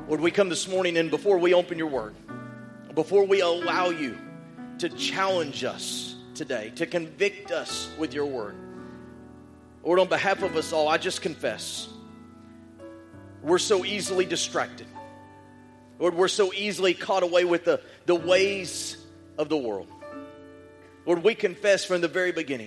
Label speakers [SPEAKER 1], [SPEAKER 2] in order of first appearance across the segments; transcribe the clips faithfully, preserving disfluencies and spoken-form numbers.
[SPEAKER 1] Lord, we come this morning, and before we open your word, before we allow you to challenge us today, to convict us with your word, Lord, on behalf of us all, I just confess, we're so easily distracted. Lord, we're so easily caught away with the, the ways of the world. Lord, we confess from the very beginning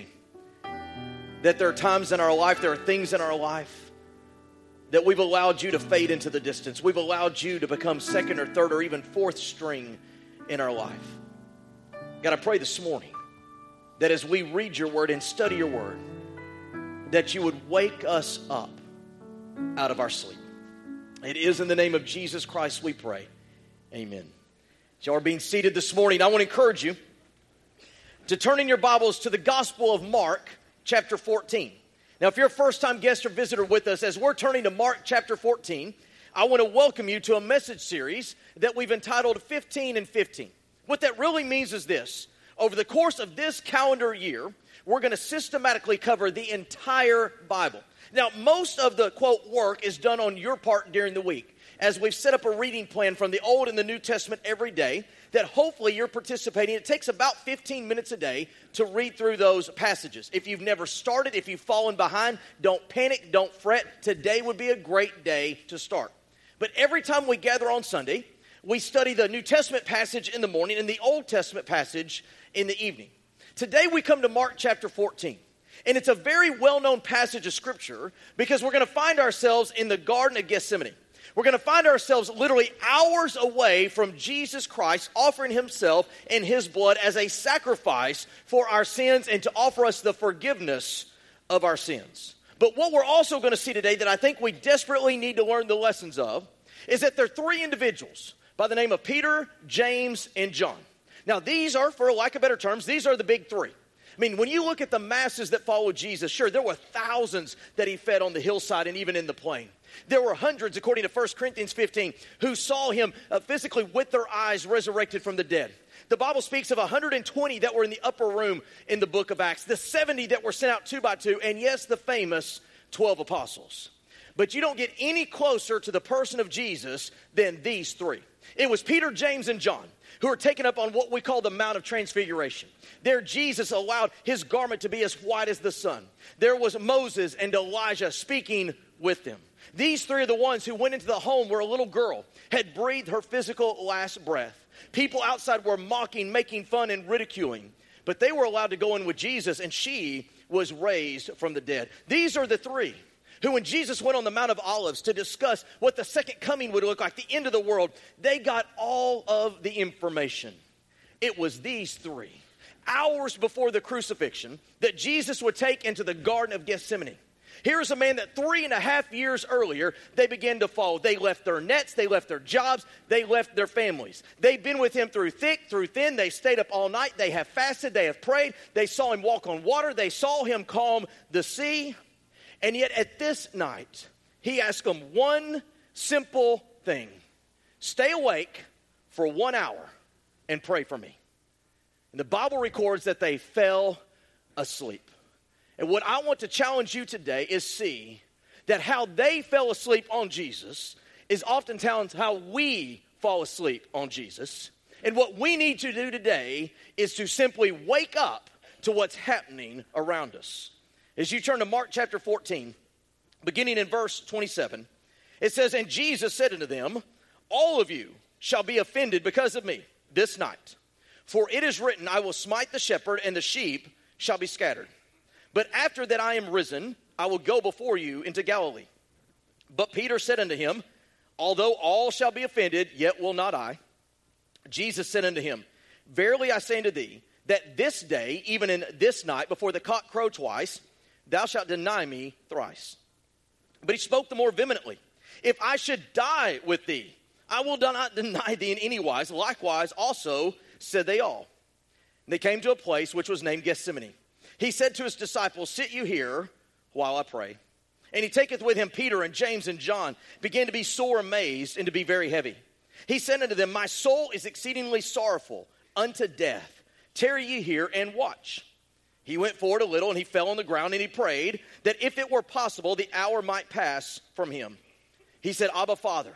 [SPEAKER 1] that there are times in our life, there are things in our life that we've allowed you to fade into the distance. We've allowed you to become second or third or even fourth string in our life. God, I pray this morning that as we read your word and study your word, that you would wake us up out of our sleep. It is in the name of Jesus Christ we pray. Amen. As y'all are being seated this morning, I want to encourage you to turn in your Bibles to the Gospel of Mark, chapter fourteen. Now, if you're a first-time guest or visitor with us, as we're turning to Mark chapter fourteen, I want to welcome you to a message series that we've entitled fifteen and fifteen. What that really means is this. Over the course of this calendar year, we're going to systematically cover the entire Bible. Now, most of the, quote, work is done on your part during the week, as we've set up a reading plan from the Old and the New Testament every day that hopefully you're participating. It takes about fifteen minutes a day to read through those passages. If you've never started, if you've fallen behind, don't panic, don't fret. Today would be a great day to start. But every time we gather on Sunday, we study the New Testament passage in the morning and the Old Testament passage in the evening. Today we come to Mark chapter fourteen. And it's a very well-known passage of Scripture because we're going to find ourselves in the Garden of Gethsemane. We're going to find ourselves literally hours away from Jesus Christ offering himself and his blood as a sacrifice for our sins and to offer us the forgiveness of our sins. But what we're also going to see today that I think we desperately need to learn the lessons of is that there are three individuals by the name of Peter, James, and John. Now, these are, for lack of better terms, these are the big three. I mean, when you look at the masses that followed Jesus, sure, there were thousands that he fed on the hillside and even in the plain. There were hundreds, according to First Corinthians fifteen, who saw him uh, physically with their eyes resurrected from the dead. The Bible speaks of one hundred twenty that were in the upper room in the book of Acts, the seventy that were sent out two by two, and yes, the famous twelve apostles. But you don't get any closer to the person of Jesus than these three. It was Peter, James, and John who were taken up on what we call the Mount of Transfiguration. There Jesus allowed his garment to be as white as the sun. There was Moses and Elijah speaking with them. These three are the ones who went into the home where a little girl had breathed her physical last breath. People outside were mocking, making fun, and ridiculing. But they were allowed to go in with Jesus, and she was raised from the dead. These are the three who, when Jesus went on the Mount of Olives to discuss what the second coming would look like, the end of the world, they got all of the information. It was these three, hours before the crucifixion, that Jesus would take into the Garden of Gethsemane. Here's a man that three and a half years earlier, they began to follow. They left their nets, they left their jobs, they left their families. They've been with him through thick, through thin. They stayed up all night. They have fasted, they have prayed. They saw him walk on water. They saw him calm the sea. And yet at this night, he asked them one simple thing. Stay awake for one hour and pray for me. And the Bible records that they fell asleep. And what I want to challenge you today is see that how they fell asleep on Jesus is oftentimes how we fall asleep on Jesus. And what we need to do today is to simply wake up to what's happening around us. As you turn to Mark chapter fourteen, beginning in verse twenty-seven, it says, "And Jesus said unto them, All of you shall be offended because of me this night. For it is written, I will smite the shepherd, and the sheep shall be scattered. But after that I am risen, I will go before you into Galilee. But Peter said unto him, Although all shall be offended, yet will not I. Jesus said unto him, Verily I say unto thee, that this day, even in this night, before the cock crow twice, thou shalt deny me thrice. But he spoke the more vehemently, If I should die with thee, I will not deny thee in any wise. Likewise also said they all. And they came to a place which was named Gethsemane. He said to his disciples, Sit you here while I pray. And he taketh with him Peter and James and John, began to be sore amazed and to be very heavy. He said unto them, My soul is exceedingly sorrowful unto death. Tarry ye here and watch. He went forward a little, and he fell on the ground, and he prayed that if it were possible, the hour might pass from him. He said, Abba, Father,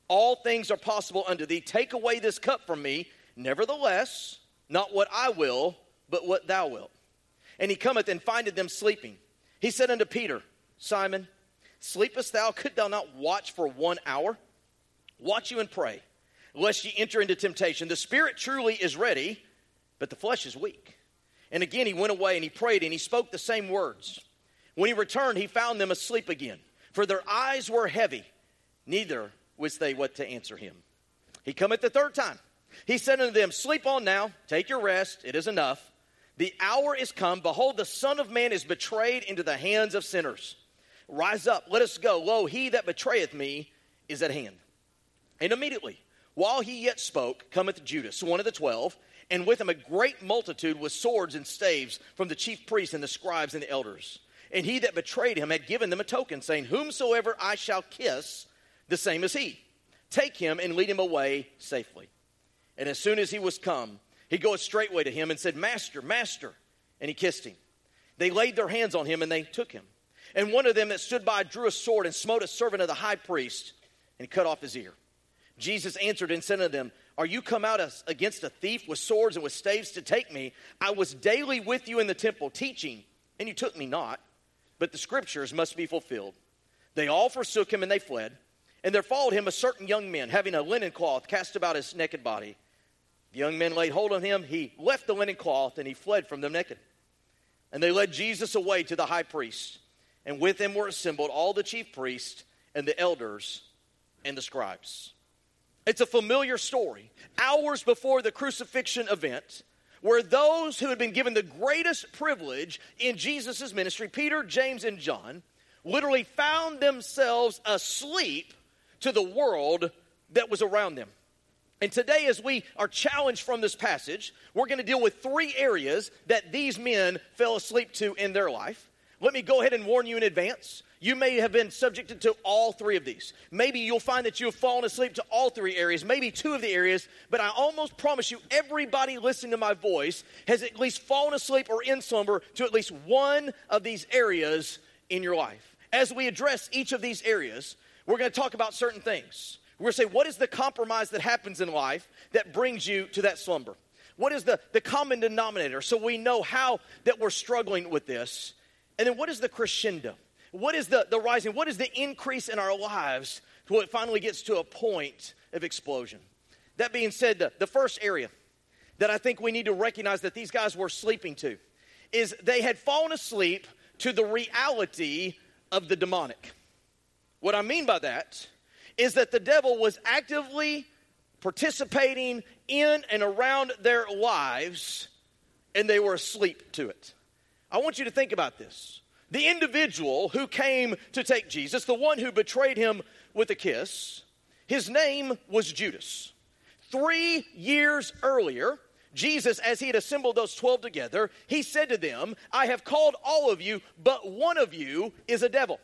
[SPEAKER 1] all things are possible unto thee. Take away this cup from me. Nevertheless, not what I will, but what thou wilt. And he cometh and findeth them sleeping. He said unto Peter, Simon, sleepest thou? Could thou not watch for one hour? Watch you and pray, lest ye enter into temptation. The spirit truly is ready, but the flesh is weak. And again he went away and he prayed and he spoke the same words. When he returned, he found them asleep again, for their eyes were heavy, neither wist they what to answer him. He cometh the third time. He said unto them, sleep on now, take your rest, it is enough. The hour is come, behold, the Son of Man is betrayed into the hands of sinners. Rise up, let us go. Lo, he that betrayeth me is at hand. And immediately, while he yet spoke, cometh Judas, one of the twelve, and with him a great multitude with swords and staves from the chief priests and the scribes and the elders. And he that betrayed him had given them a token, saying, whomsoever I shall kiss, the same is he. Take him and lead him away safely. And as soon as he was come, he goeth straightway to him and said, Master, Master. And he kissed him. They laid their hands on him and they took him. And one of them that stood by drew a sword and smote a servant of the high priest and cut off his ear. Jesus answered and said unto them, are you come out against a thief with swords and with staves to take me? I was daily with you in the temple teaching, and you took me not. But the scriptures must be fulfilled. They all forsook him and they fled. And there followed him a certain young man, having a linen cloth cast about his naked body. The young men laid hold on him. He left the linen cloth, and he fled from them naked. And they led Jesus away to the high priest. And with him were assembled all the chief priests and the elders and the scribes. It's a familiar story. Hours before the crucifixion event, where those who had been given the greatest privilege in Jesus' ministry, Peter, James, and John, literally found themselves asleep to the world that was around them. And today, as we are challenged from this passage, we're going to deal with three areas that these men fell asleep to in their life. Let me go ahead and warn you in advance. You may have been subjected to all three of these. Maybe you'll find that you have fallen asleep to all three areas, maybe two of the areas, but I almost promise you everybody listening to my voice has at least fallen asleep or in slumber to at least one of these areas in your life. As we address each of these areas, we're going to talk about certain things. We're going to say, what is the compromise that happens in life that brings you to that slumber? What is the, the common denominator so we know how that we're struggling with this? And then what is the crescendo? What is the, the rising? What is the increase in our lives till it finally gets to a point of explosion? That being said, the, the first area that I think we need to recognize that these guys were sleeping to is they had fallen asleep to the reality of the demonic. What I mean by that is that the devil was actively participating in and around their lives, and they were asleep to it. I want you to think about this. The individual who came to take Jesus, the one who betrayed him with a kiss, his name was Judas. Three years earlier, Jesus, as he had assembled those twelve together, he said to them, I have called all of you, but one of you is a devil.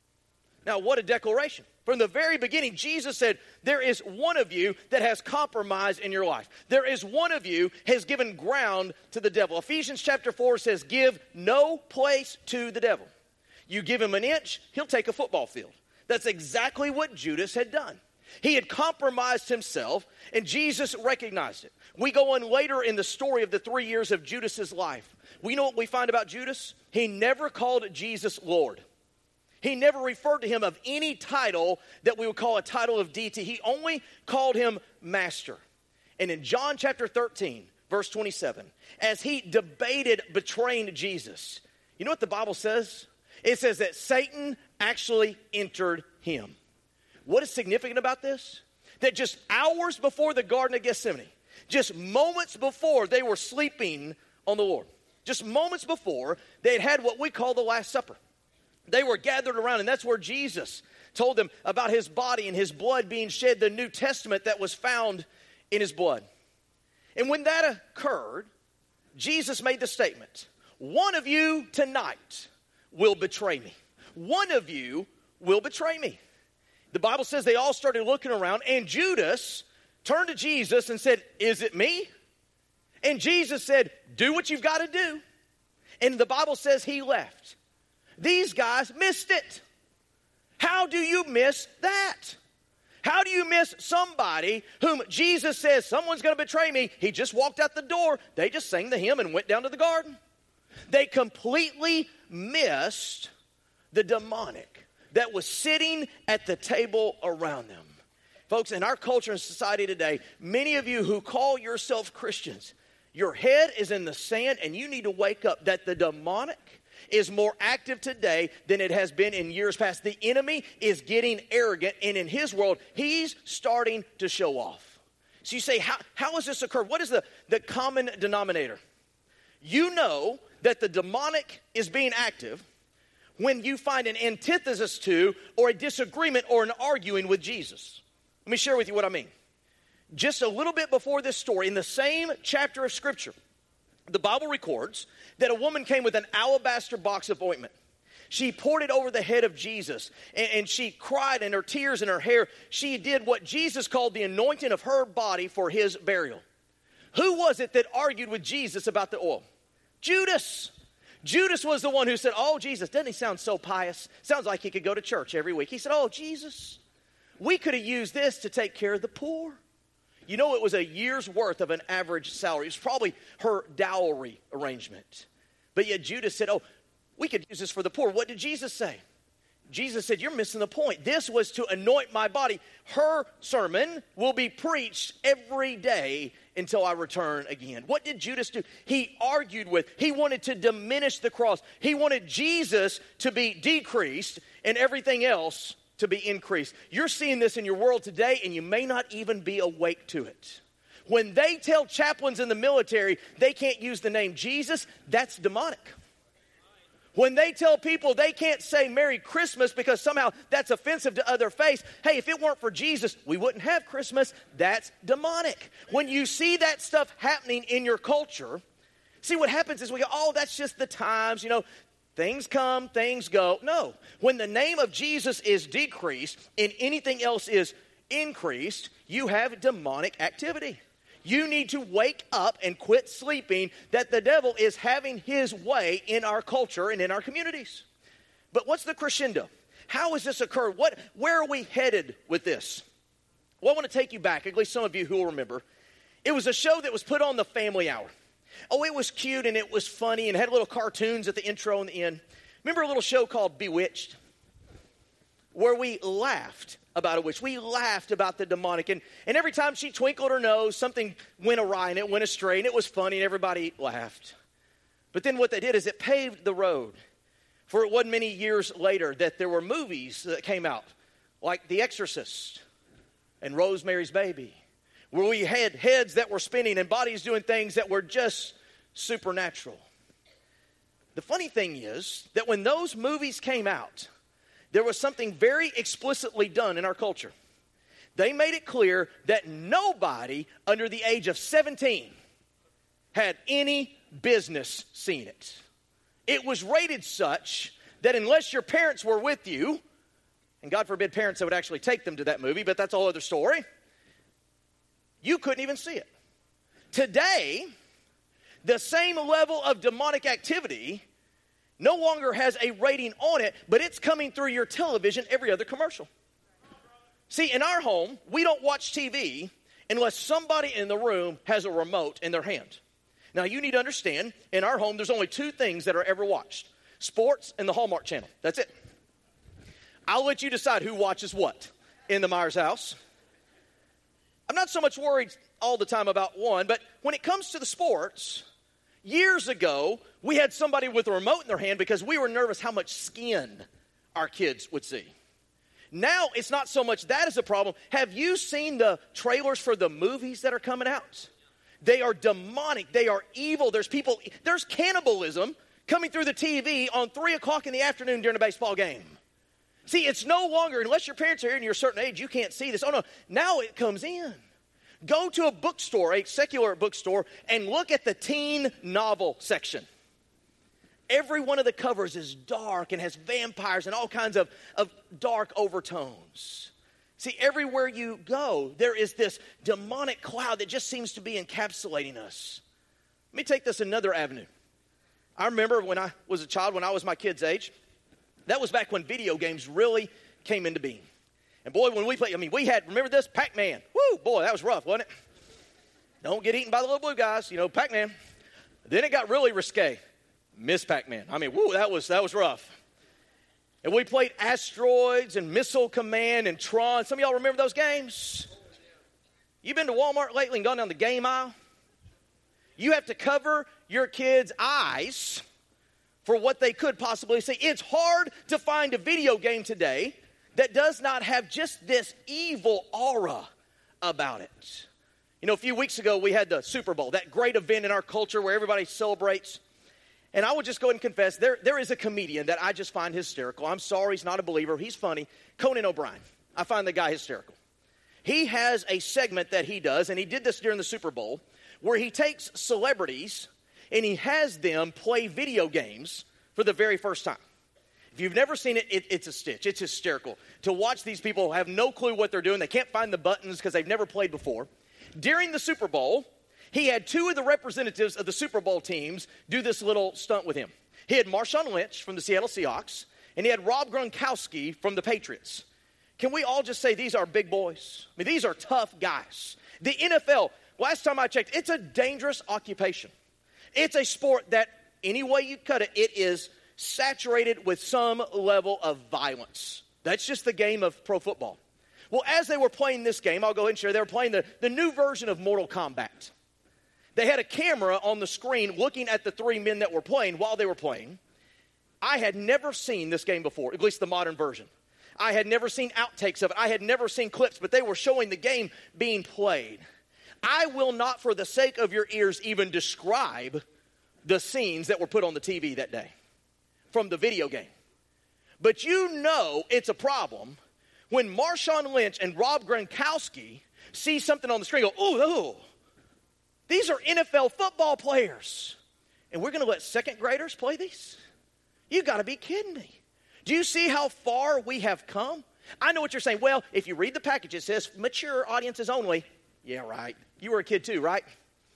[SPEAKER 1] Now, what a declaration. From the very beginning, Jesus said, there is one of you that has compromised in your life. There is one of you has given ground to the devil. Ephesians chapter four says, give no place to the devil. You give him an inch, he'll take a football field. That's exactly what Judas had done. He had compromised himself, and Jesus recognized it. We go on later in the story of the three years of Judas's life. We know what we find about Judas? He never called Jesus Lord. He never referred to him of any title that we would call a title of deity. He only called him master. And in John chapter thirteen, verse twenty-seven, as he debated betraying Jesus, you know what the Bible says? It says that Satan actually entered him. What is significant about this? That just hours before the Garden of Gethsemane, just moments before they were sleeping on the Lord, just moments before they had had what we call the Last Supper. They were gathered around, and that's where Jesus told them about his body and his blood being shed, the New Testament that was found in his blood. And when that occurred, Jesus made the statement, one of you tonight will betray me. One of you will betray me. The Bible says they all started looking around, and Judas turned to Jesus and said, is it me? And Jesus said, do what you've got to do. And the Bible says he left. These guys missed it. How do you miss that? How do you miss somebody whom Jesus says, someone's going to betray me? He just walked out the door. They just sang the hymn and went down to the garden. They completely missed the demonic that was sitting at the table around them. Folks, in our culture and society today, many of you who call yourself Christians, your head is in the sand and you need to wake up that the demonic is more active today than it has been in years past. The enemy is getting arrogant, and in his world, he's starting to show off. So you say, how, how has this occurred? What is the, the common denominator? You know that the demonic is being active when you find an antithesis to or a disagreement or an arguing with Jesus. Let me share with you what I mean. Just a little bit before this story, in the same chapter of Scripture, the Bible records that a woman came with an alabaster box of ointment. She poured it over the head of Jesus, and, and she cried in her tears and her hair. She did what Jesus called the anointing of her body for his burial. Who was it that argued with Jesus about the oil? Judas. Judas was the one who said, oh, Jesus, doesn't he sound so pious? Sounds like he could go to church every week. He said, oh, Jesus, we could have used this to take care of the poor. You know, it was a year's worth of an average salary. It was probably her dowry arrangement. But yet Judas said, oh, we could use this for the poor. What did Jesus say? Jesus said, you're missing the point. This was to anoint my body. Her sermon will be preached every day until I return again. What did Judas do? He argued with, he wanted to diminish the cross. He wanted Jesus to be decreased and everything else to be increased. You're seeing this in your world today, and you may not even be awake to it. When they tell chaplains in the military they can't use the name Jesus, that's demonic. When they tell people they can't say Merry Christmas because somehow that's offensive to other faiths, hey, if it weren't for Jesus, we wouldn't have Christmas, that's demonic. When you see that stuff happening in your culture, see what happens is we go, oh, that's just the times, you know, things come, things go. No. When the name of Jesus is decreased and anything else is increased, you have demonic activity. You need to wake up and quit sleeping that the devil is having his way in our culture and in our communities. But what's the crescendo? How has this occurred? What, where are we headed with this? Well, I want to take you back, at least some of you who will remember. It was a show that was put on the Family Hour. Oh, it was cute and it was funny and had little cartoons at the intro and the end. Remember a little show called Bewitched? Where we laughed about a witch. We laughed about the demonic. And, and every time she twinkled her nose, something went awry and it went astray. And it was funny and everybody laughed. But then what they did is it paved the road. For it wasn't many years later that there were movies that came out. Like The Exorcist and Rosemary's Baby. Where we had heads that were spinning and bodies doing things that were just supernatural. The funny thing is that when those movies came out, there was something very explicitly done in our culture. They made it clear that nobody under the age of seventeen had any business seeing it. It was rated such that unless your parents were with you, and God forbid parents that would actually take them to that movie, but that's a whole other story, you couldn't even see it. Today, the same level of demonic activity no longer has a rating on it, but it's coming through your television every other commercial. See, in our home, we don't watch T V unless somebody in the room has a remote in their hand. Now, you need to understand, in our home, there's only two things that are ever watched. Sports and the Hallmark Channel. That's it. I'll let you decide who watches what in the Myers house. I'm not so much worried all the time about one, but when it comes to the sports, years ago, we had somebody with a remote in their hand because we were nervous how much skin our kids would see. Now, it's not so much that is a problem. Have you seen the trailers for the movies that are coming out? They are demonic. They are evil. There's people, there's cannibalism coming through the T V on three o'clock in the afternoon during a baseball game. See, it's no longer, unless your parents are here and you're a certain age, you can't see this. Oh, no, now it comes in. Go to a bookstore, a secular bookstore, and look at the teen novel section. Every one of the covers is dark and has vampires and all kinds of, of dark overtones. See, everywhere you go, there is this demonic cloud that just seems to be encapsulating us. Let me take this another avenue. I remember when I was a child, when I was my kid's age, that was back when video games really came into being. And boy, when we played, I mean, we had, remember this? Pac-Man. Woo, boy, that was rough, wasn't it? Don't get eaten by the little blue guys, you know, Pac-Man. Then it got really risque. Miss Pac-Man. I mean, woo, that was that was rough. And we played Asteroids and Missile Command and Tron. Some of y'all remember those games? You been to Walmart lately and gone down the game aisle? You have to cover your kids' eyes for what they could possibly see. It's hard to find a video game today that does not have just this evil aura about it. You know, a few weeks ago, we had the Super Bowl, that great event in our culture where everybody celebrates. And I would just go ahead and confess, there, there is a comedian that I just find hysterical. I'm sorry, he's not a believer. He's funny. Conan O'Brien. I find the guy hysterical. He has a segment that he does, and he did this during the Super Bowl, where he takes celebrities and he has them play video games for the very first time. If you've never seen it, it, it's a stitch. It's hysterical. To watch these people have no clue what they're doing. They can't find the buttons because they've never played before. During the Super Bowl, he had two of the representatives of the Super Bowl teams do this little stunt with him. He had Marshawn Lynch from the Seattle Seahawks, and he had Rob Gronkowski from the Patriots. Can we all just say these are big boys? I mean, these are tough guys. The N F L, last time I checked, it's a dangerous occupation. It's a sport that, any way you cut it, it is saturated with some level of violence. That's just the game of pro football. Well, as they were playing this game, I'll go ahead and share, they were playing the, the new version of Mortal Kombat. They had a camera on the screen looking at the three men that were playing while they were playing. I had never seen this game before, at least the modern version. I had never seen outtakes of it. I had never seen clips, but they were showing the game being played. I will not, for the sake of your ears, even describe the scenes that were put on the T V that day from the video game. But you know it's a problem when Marshawn Lynch and Rob Gronkowski see something on the screen and go, ooh, ooh, these are N F L football players. And we're going to let second graders play these? You got to be kidding me. Do you see how far we have come? I know what you're saying. Well, if you read the package, it says mature audiences only. Yeah, right. You were a kid too, right?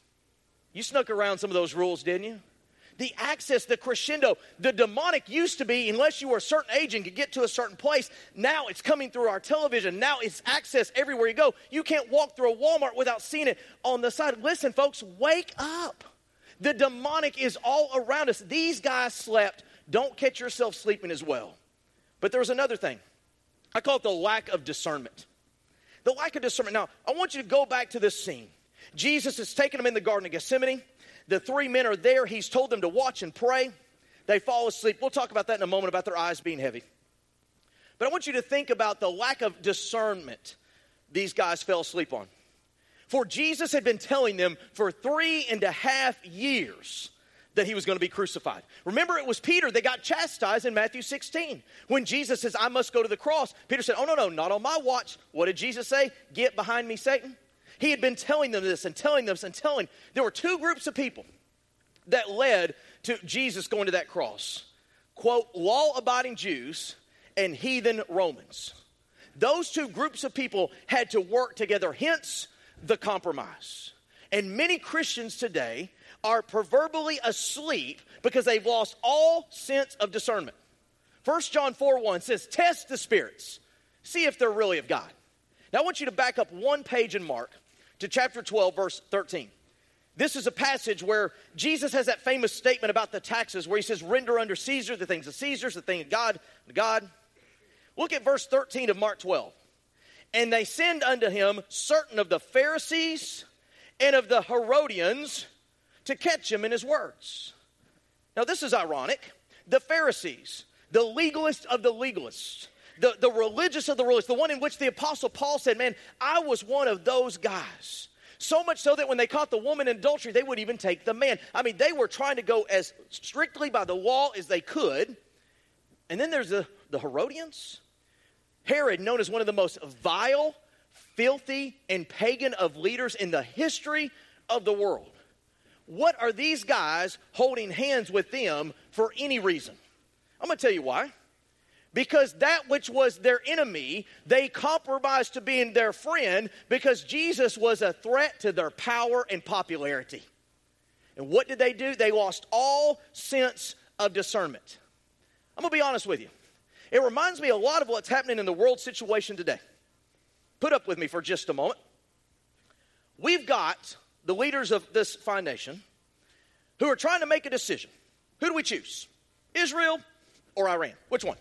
[SPEAKER 1] You snuck around some of those rules, didn't you? The access, the crescendo, the demonic used to be, unless you were a certain age and could get to a certain place, now it's coming through our television. Now it's access everywhere you go. You can't walk through a Walmart without seeing it on the side. Listen, folks, wake up. The demonic is all around us. These guys slept. Don't catch yourself sleeping as well. But there's another thing. I call it the lack of discernment. The lack of discernment. Now, I want you to go back to this scene. Jesus has taken them in the Garden of Gethsemane. The three men are there. He's told them to watch and pray. They fall asleep. We'll talk about that in a moment, about their eyes being heavy. But I want you to think about the lack of discernment these guys fell asleep on. For Jesus had been telling them for three and a half years that he was going to be crucified. Remember, it was Peter that got chastised in Matthew sixteen. When Jesus says, I must go to the cross, Peter said, oh, no, no, not on my watch. What did Jesus say? Get behind me, Satan. He had been telling them this and telling them this and telling. There were two groups of people that led to Jesus going to that cross. Quote, law-abiding Jews and heathen Romans. Those two groups of people had to work together, hence the compromise. And many Christians today are proverbially asleep because they've lost all sense of discernment. First John four one says, test the spirits, see if they're really of God. Now I want you to back up one page in Mark to chapter twelve, verse thirteen. This is a passage where Jesus has that famous statement about the taxes where he says, render unto Caesar the things of Caesar, the thing of God, to God. Look at verse thirteen of Mark twelve. And they send unto him certain of the Pharisees and of the Herodians to catch him in his words. Now this is ironic. The Pharisees, the legalists of the legalists, The, the religious of the religious, the one in which the Apostle Paul said, man, I was one of those guys. So much so that when they caught the woman in adultery, they would even take the man. I mean, they were trying to go as strictly by the law as they could. And then there's the, the Herodians. Herod, known as one of the most vile, filthy, and pagan of leaders in the history of the world. What are these guys holding hands with them for any reason? I'm going to tell you why. Because that which was their enemy, they compromised to being their friend because Jesus was a threat to their power and popularity. And what did they do? They lost all sense of discernment. I'm going to be honest with you. It reminds me a lot of what's happening in the world situation today. put up with me for just a moment. We've got the leaders of this fine nation who are trying to make a decision. Who do we choose? Israel or Iran? Which one?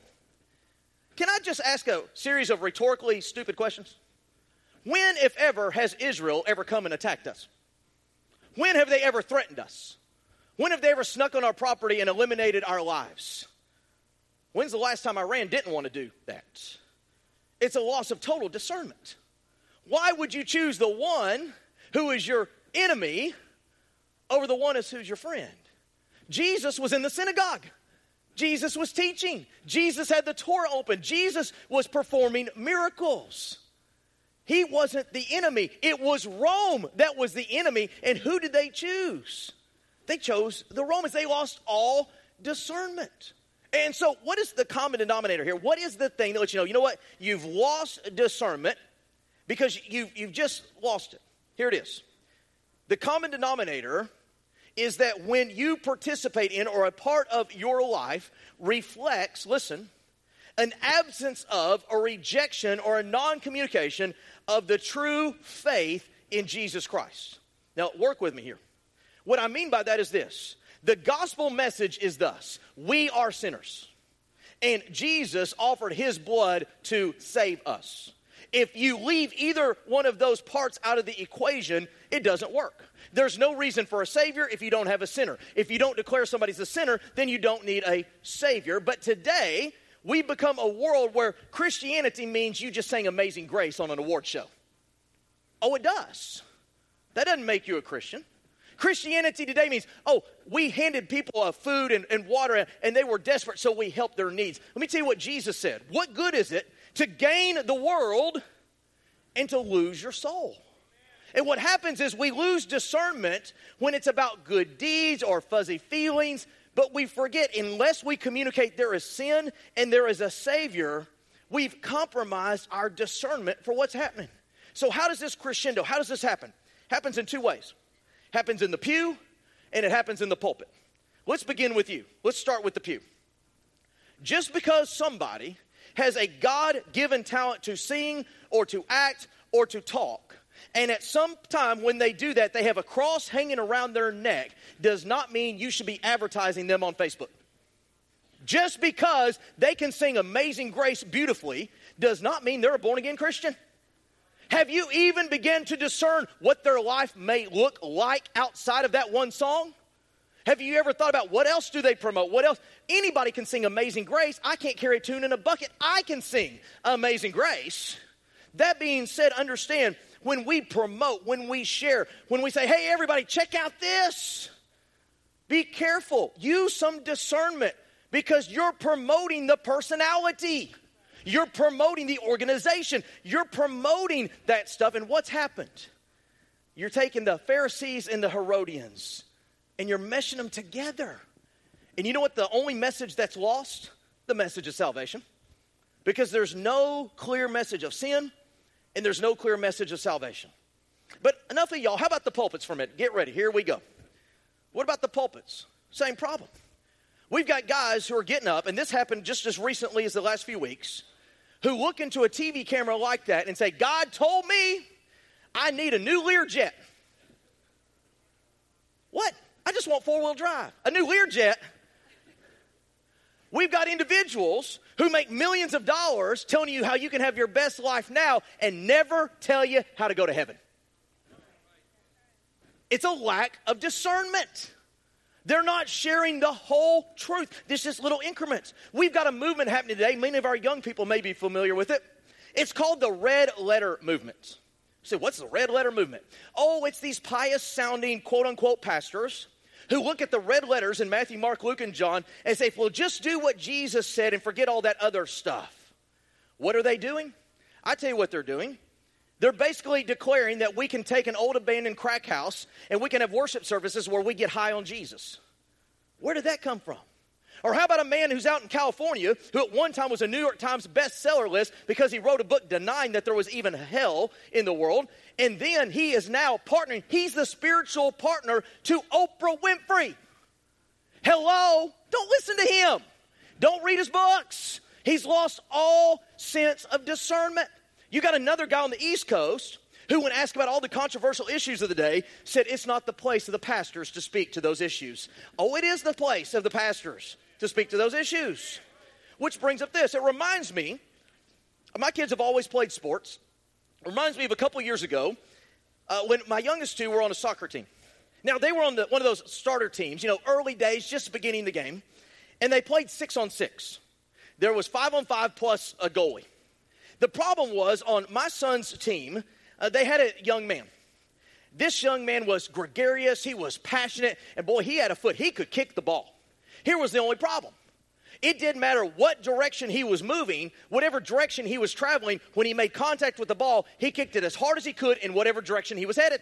[SPEAKER 1] Can I just ask a series of rhetorically stupid questions? When, if ever, has Israel ever come and attacked us? When have they ever threatened us? When have they ever snuck on our property and eliminated our lives? When's the last time Iran didn't want to do that? It's a loss of total discernment. Why would you choose the one who is your enemy over the one who's your friend? Jesus was in the synagogue. Jesus was teaching. Jesus had the Torah open. Jesus was performing miracles. He wasn't the enemy. It was Rome that was the enemy. And who did they choose? They chose the Romans. They lost all discernment. And so what is the common denominator here? What is the thing that lets you know, you know what? You've lost discernment because you've, you've just lost it. Here it is. The common denominator is that when you participate in or a part of your life reflects, listen, an absence of, a rejection, or a non-communication of the true faith in Jesus Christ. Now, work with me here. What I mean by that is this. The gospel message is thus: we are sinners, and Jesus offered his blood to save us. If you leave either one of those parts out of the equation, it doesn't work. There's no reason for a Savior if you don't have a sinner. If you don't declare somebody's a sinner, then you don't need a Savior. But today, we've become a world where Christianity means you just sang Amazing Grace on an award show. Oh, it does. That doesn't make you a Christian. Christianity today means, oh, we handed people uh, food and, and water, and they were desperate, so we helped their needs. Let me tell you what Jesus said. What good is it to gain the world and to lose your soul? And what happens is we lose discernment when it's about good deeds or fuzzy feelings, but we forget unless we communicate there is sin and there is a Savior, we've compromised our discernment for what's happening. So how does this crescendo, how does this happen? Happens in two ways. Happens in the pew, and it happens in the pulpit. Let's begin with you. Let's start with the pew. Just because somebody has a God-given talent to sing or to act or to talk, and at some time when they do that, they have a cross hanging around their neck, does not mean you should be advertising them on Facebook. Just because they can sing Amazing Grace beautifully does not mean they're a born-again Christian. Have you even begun to discern what their life may look like outside of that one song? Have you ever thought about what else do they promote? What else? Anybody can sing Amazing Grace. I can't carry a tune in a bucket. I can sing Amazing Grace. That being said, understand, when we promote, when we share, when we say, hey, everybody, check out this, be careful. Use some discernment because you're promoting the personality. You're promoting the organization. You're promoting that stuff. And what's happened? You're taking the Pharisees and the Herodians, and you're meshing them together. And you know what the only message that's lost? The message of salvation. Because there's no clear message of sin, and there's no clear message of salvation. But enough of y'all. How about the pulpits for a minute? Get ready. Here we go. What about the pulpits? Same problem. We've got guys who are getting up, and this happened just as recently as the last few weeks, who look into a T V camera like that and say, God told me I need a new Learjet. What? I just want four-wheel drive. A new Learjet? We've got individuals who make millions of dollars telling you how you can have your best life now and never tell you how to go to heaven. It's a lack of discernment. They're not sharing the whole truth. There's just little increments. We've got a movement happening today. Many of our young people may be familiar with it. It's called the Red Letter Movement. So what's the Red Letter Movement? Oh, it's these pious-sounding, quote-unquote, pastors who look at the red letters in Matthew, Mark, Luke, and John and say, well, just do what Jesus said and forget all that other stuff. What are they doing? I tell you what they're doing. They're basically declaring that we can take an old abandoned crack house and we can have worship services where we get high on Jesus. Where did that come from? Or how about a man who's out in California who at one time was a New York Times bestseller list because he wrote a book denying that there was even hell in the world, and then he is now partnering. He's the spiritual partner to Oprah Winfrey. Hello? Don't listen to him. Don't read his books. He's lost all sense of discernment. You got another guy on the East Coast who, when asked about all the controversial issues of the day, said it's not the place of the pastors to speak to those issues. Oh, it is the place of the pastors to speak to those issues. Which brings up this. It reminds me, my kids have always played sports. It reminds me of a couple years ago uh, when my youngest two were on a soccer team. Now, they were on the, one of those starter teams, you know, early days, just beginning the game. And they played six on six. There was five on five plus a goalie. The problem was on my son's team, Uh, they had a young man. This young man was gregarious. He was passionate. And boy, he had a foot. He could kick the ball. Here was the only problem. It didn't matter what direction he was moving, whatever direction he was traveling, when he made contact with the ball, he kicked it as hard as he could in whatever direction he was headed.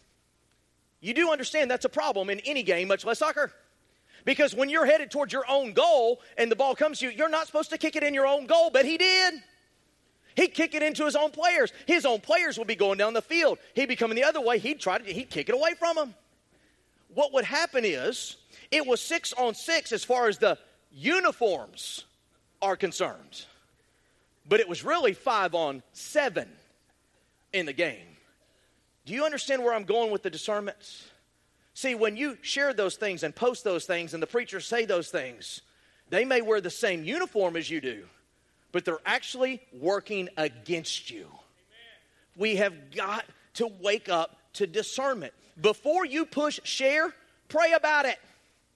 [SPEAKER 1] You do understand that's a problem in any game, much less soccer. Because when you're headed towards your own goal and the ball comes to you, you're not supposed to kick it in your own goal, but he did. He'd kick it into his own players. His own players would be going down the field. He'd be coming the other way. He'd try to, he'd kick it away from them. What would happen is, it was six on six as far as the uniforms are concerned. But it was really five on seven in the game. Do you understand where I'm going with the discernments? See, when you share those things and post those things and the preachers say those things, they may wear the same uniform as you do, but they're actually working against you. Amen. We have got to wake up to discernment. Before you push share, pray about it.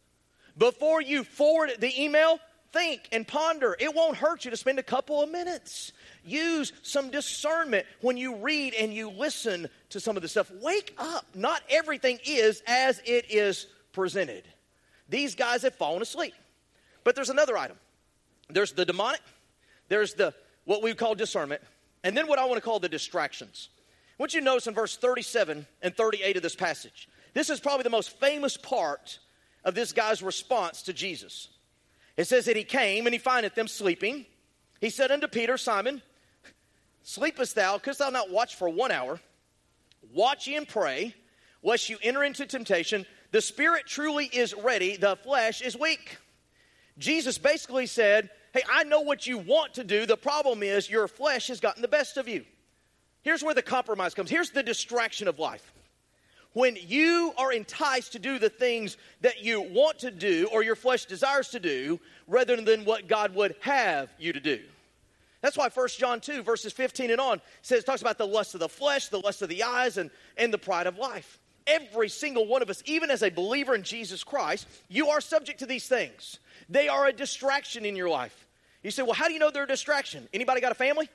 [SPEAKER 1] Before you forward the email, think and ponder. It won't hurt you to spend a couple of minutes. Use some discernment when you read and you listen to some of the stuff. Wake up. Not everything is as it is presented. These guys have fallen asleep. But there's another item. There's the demonic. There's the what we call discernment, and then what I want to call the distractions. I want you to notice in verse thirty-seven and thirty-eight of this passage. This is probably the most famous part of this guy's response to Jesus. It says that he came and he findeth them sleeping. He said unto Peter, Simon, sleepest thou? Couldst thou not watch for one hour? Watch ye and pray, lest you enter into temptation. The spirit truly is ready, the flesh is weak. Jesus basically said, hey, I know what you want to do. The problem is your flesh has gotten the best of you. Here's where the compromise comes. Here's the distraction of life. When you are enticed to do the things that you want to do or your flesh desires to do rather than what God would have you to do. That's why First John two, verses fifteen and on, says, talks about the lust of the flesh, the lust of the eyes, and, and the pride of life. Every single one of us, even as a believer in Jesus Christ, you are subject to these things. They are a distraction in your life. You say, well, how do you know they're a distraction? Anybody got a family?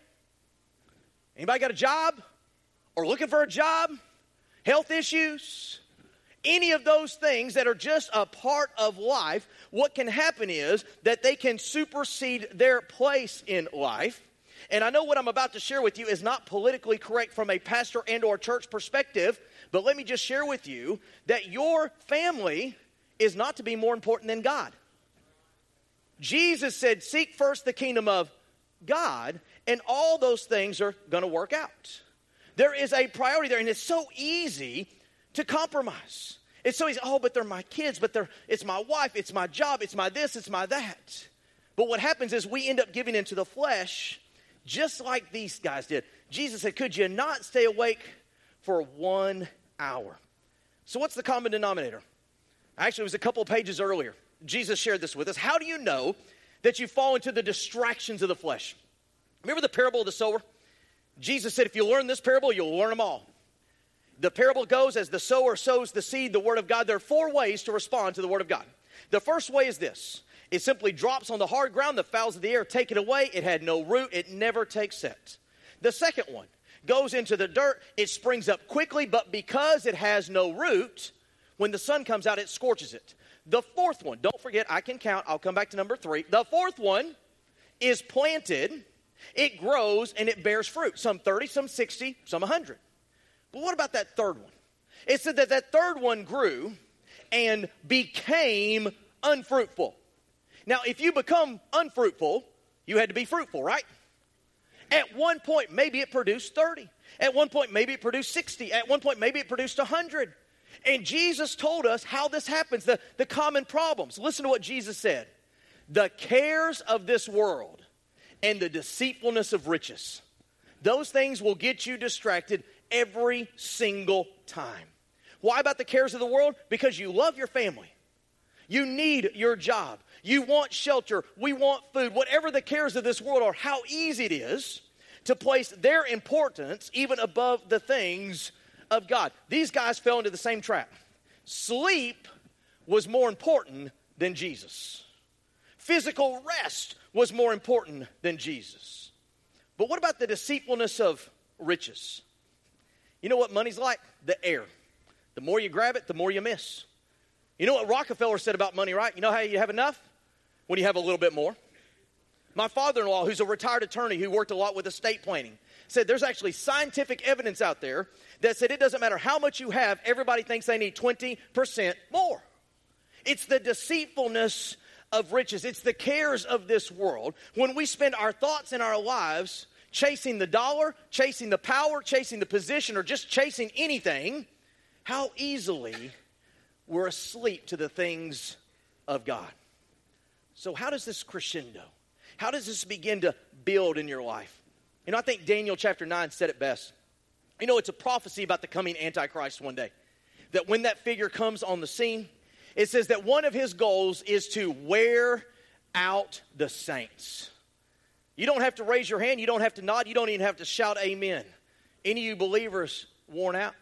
[SPEAKER 1] Anybody got a job? Or looking for a job? Health issues? Any of those things that are just a part of life, what can happen is that they can supersede their place in life. And I know what I'm about to share with you is not politically correct from a pastor and or church perspective, but let me just share with you that your family is not to be more important than God. Jesus said, seek first the kingdom of God, and all those things are going to work out. There is a priority there, and it's so easy to compromise. It's so easy, oh, but they're my kids, but they're it's my wife, it's my job, it's my this, it's my that. But what happens is we end up giving into the flesh just like these guys did. Jesus said, could you not stay awake for one hour? So what's the common denominator? Actually, it was a couple of pages earlier. Jesus shared this with us. How do you know that you fall into the distractions of the flesh? Remember the parable of the sower? Jesus said, if you learn this parable, you'll learn them all. The parable goes, as the sower sows the seed, the word of God, there are four ways to respond to the word of God. The first way is this. It simply drops on the hard ground, the fowls of the air take it away. It had no root. It never takes set. The second one goes into the dirt. It springs up quickly, but because it has no root, when the sun comes out, it scorches it. The fourth one, don't forget, I can count. I'll come back to number three. The fourth one is planted. It grows and it bears fruit. Some thirty, some sixty, some one hundred. But what about that third one? It said that that third one grew and became unfruitful. Now, if you become unfruitful, you had to be fruitful, right? At one point, maybe it produced thirty. At one point, maybe it produced sixty. At one point, maybe it produced one hundred. And Jesus told us how this happens, the, the common problems. Listen to what Jesus said. The cares of this world and the deceitfulness of riches. Those things will get you distracted every single time. Why about the cares of the world? Because you love your family. You need your job. You want shelter. We want food. Whatever the cares of this world are, how easy it is to place their importance even above the things of God. These guys fell into the same trap. Sleep was more important than Jesus. Physical rest was more important than Jesus. But what about the deceitfulness of riches? You know what money's like? The air. The more you grab it, the more you miss. You know what Rockefeller said about money, right? You know how you have enough? When you have a little bit more. My father-in-law, who's a retired attorney who worked a lot with estate planning, said there's actually scientific evidence out there that said it doesn't matter how much you have, everybody thinks they need twenty percent more. It's the deceitfulness of riches. It's the cares of this world. When we spend our thoughts and our lives chasing the dollar, chasing the power, chasing the position, or just chasing anything, how easily we're asleep to the things of God. So how does this crescendo? How does this begin to build in your life? You know, I think Daniel chapter nine said it best. You know, it's a prophecy about the coming Antichrist one day. That when that figure comes on the scene, it says that one of his goals is to wear out the saints. You don't have to raise your hand. You don't have to nod. You don't even have to shout amen. Any of you believers worn out,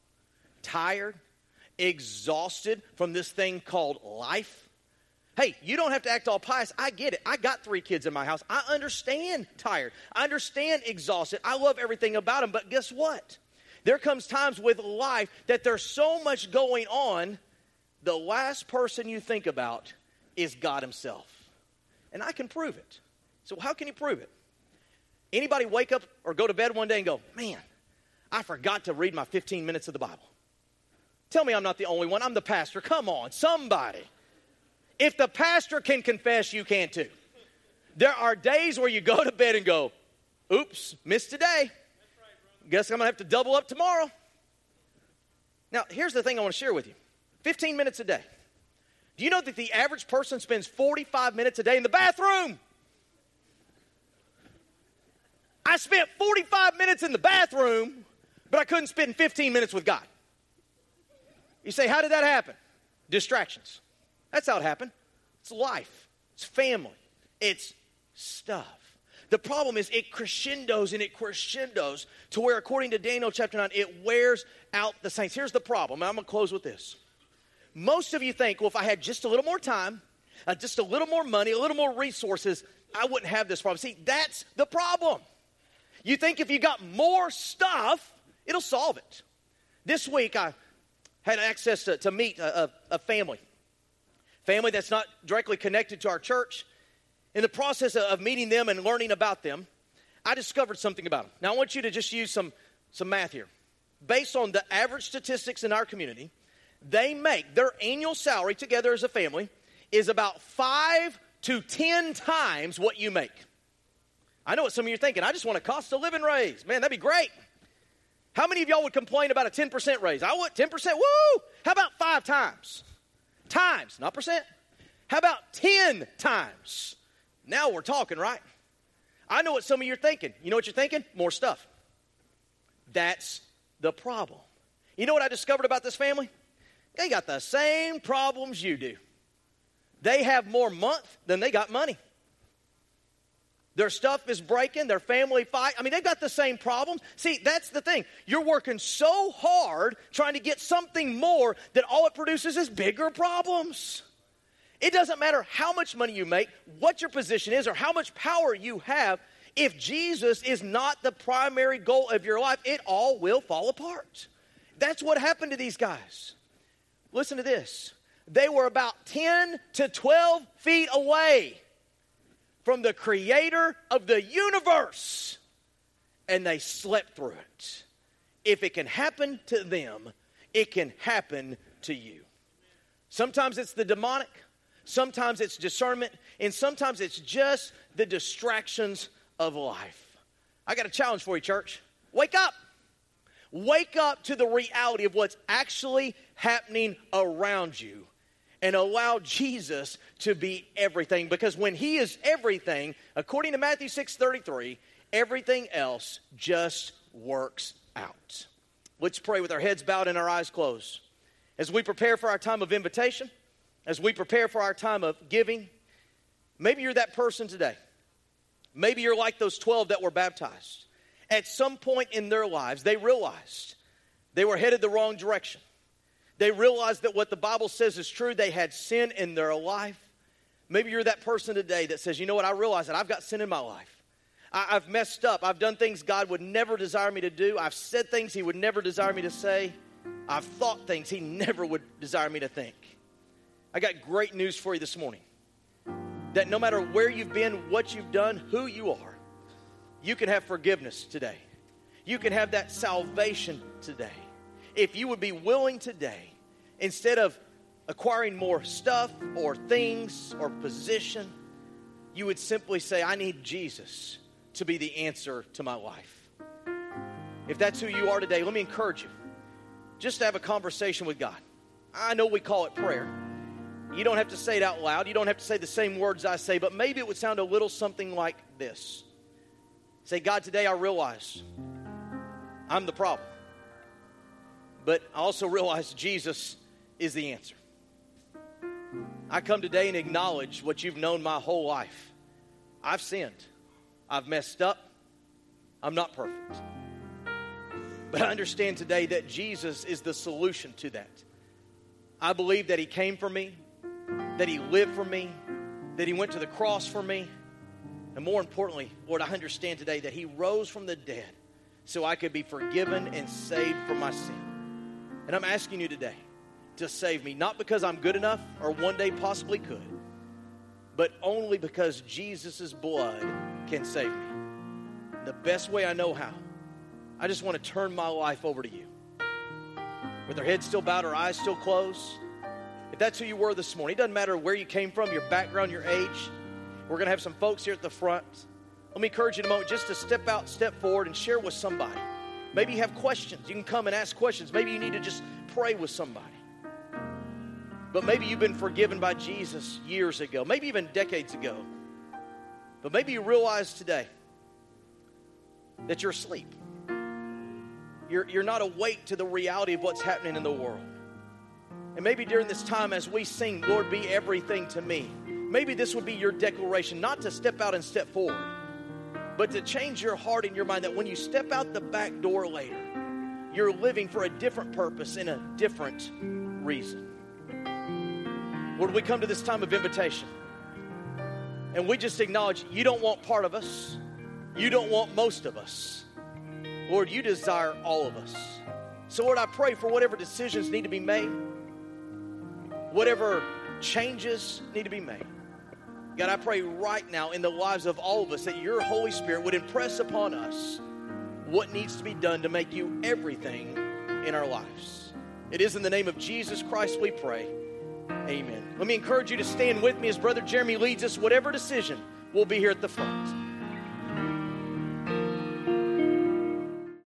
[SPEAKER 1] tired, exhausted from this thing called life? Hey, you don't have to act all pious. I get it. I got three kids in my house. I understand tired. I understand exhausted. I love everything about them. But guess what? There comes times with life that there's so much going on, the last person you think about is God himself. And I can prove it. So how can you prove it? Anybody wake up or go to bed one day and go, man, I forgot to read my fifteen minutes of the Bible. Tell me I'm not the only one. I'm the pastor. Come on, somebody. If the pastor can confess, you can too. There are days where you go to bed and go, oops, missed today. Guess I'm going to have to double up tomorrow. Now, here's the thing I want to share with you. fifteen minutes a day. Do you know that the average person spends forty-five minutes a day in the bathroom? I spent forty-five minutes in the bathroom, but I couldn't spend fifteen minutes with God. You say, how did that happen? Distractions. That's how it happened. It's life. It's family. It's stuff. The problem is it crescendos and it crescendos to where, according to Daniel chapter nine, it wears out the saints. Here's the problem. I'm going to close with this. Most of you think, well, if I had just a little more time, uh, just a little more money, a little more resources, I wouldn't have this problem. See, that's the problem. You think if you got more stuff, it'll solve it. This week, I had access to, to meet a, a, a family. Family that's not directly connected to our church. In the process of meeting them and learning about them, I discovered something about them. Now, I want you to just use some, some math here. Based on the average statistics in our community, they make, their annual salary together as a family is about five to ten times what you make. I know what some of you are thinking. I just want a cost of living raise. Man, that'd be great. How many of y'all would complain about a ten percent raise? I would, ten percent, woo! How about five times? Times, not percent. How about ten times? Now we're talking, right? I know what some of you are thinking. You know what you're thinking? More stuff. That's the problem. You know what I discovered about this family? They got the same problems you do. They have more month than they got money. Their stuff is breaking. Their family fight. I mean, they've got the same problems. See, that's the thing. You're working so hard trying to get something more that all it produces is bigger problems. It doesn't matter how much money you make, what your position is, or how much power you have. If Jesus is not the primary goal of your life, it all will fall apart. That's what happened to these guys. Listen to this. They were about ten to twelve feet away from the creator of the universe, and they slept through it. If it can happen to them, it can happen to you. Sometimes it's the demonic, sometimes it's discernment, and sometimes it's just the distractions of life. I got a challenge for you, church. Wake up. Wake up to the reality of what's actually happening around you and allow Jesus to be everything. Because when he is everything, according to Matthew six thirty-three, everything else just works out. Let's pray with our heads bowed and our eyes closed. As we prepare for our time of invitation, as we prepare for our time of giving, maybe you're that person today. Maybe you're like those twelve that were baptized. At some point in their lives, they realized they were headed the wrong direction. They realized that what the Bible says is true. They had sin in their life. Maybe you're that person today that says, you know what, I realize that I've got sin in my life. I, I've messed up. I've done things God would never desire me to do. I've said things He would never desire me to say. I've thought things He never would desire me to think. I got great news for you this morning. That no matter where you've been, what you've done, who you are, you can have forgiveness today. You can have that salvation today. If you would be willing today, instead of acquiring more stuff or things or position, you would simply say, I need Jesus to be the answer to my life. If that's who you are today, let me encourage you just to have a conversation with God. I know we call it prayer. You don't have to say it out loud. You don't have to say the same words I say, but maybe it would sound a little something like this. Say, God, today I realize I'm the problem. But I also realize Jesus is the answer. I come today and acknowledge what you've known my whole life. I've sinned. I've messed up. I'm not perfect. But I understand today that Jesus is the solution to that. I believe that He came for me, that He lived for me, that He went to the cross for me. And more importantly, Lord, I understand today that He rose from the dead so I could be forgiven and saved from my sin. And I'm asking you today to save me, not because I'm good enough or one day possibly could, but only because Jesus' blood can save me. The best way I know how, I just want to turn my life over to you. With our heads still bowed, our eyes still closed. If that's who you were this morning, it doesn't matter where you came from, your background, your age. We're going to have some folks here at the front. Let me encourage you in a moment just to step out, step forward, and share with somebody. Maybe you have questions. You can come and ask questions. Maybe you need to just pray with somebody. But maybe you've been forgiven by Jesus years ago, maybe even decades ago. But maybe you realize today that you're asleep. You're, you're not awake to the reality of what's happening in the world. And maybe during this time as we sing, Lord, be everything to me, maybe this would be your declaration, not to step out and step forward, but to change your heart and your mind that when you step out the back door later, you're living for a different purpose and a different reason. Lord, we come to this time of invitation, and we just acknowledge you don't want part of us. You don't want most of us. Lord, you desire all of us. So, Lord, I pray for whatever decisions need to be made, whatever changes need to be made. God, I pray right now in the lives of all of us that your Holy Spirit would impress upon us what needs to be done to make you everything in our lives. It is in the name of Jesus Christ we pray. Amen. Let me encourage you to stand with me as Brother Jeremy leads us. Whatever decision, we'll be here at the front.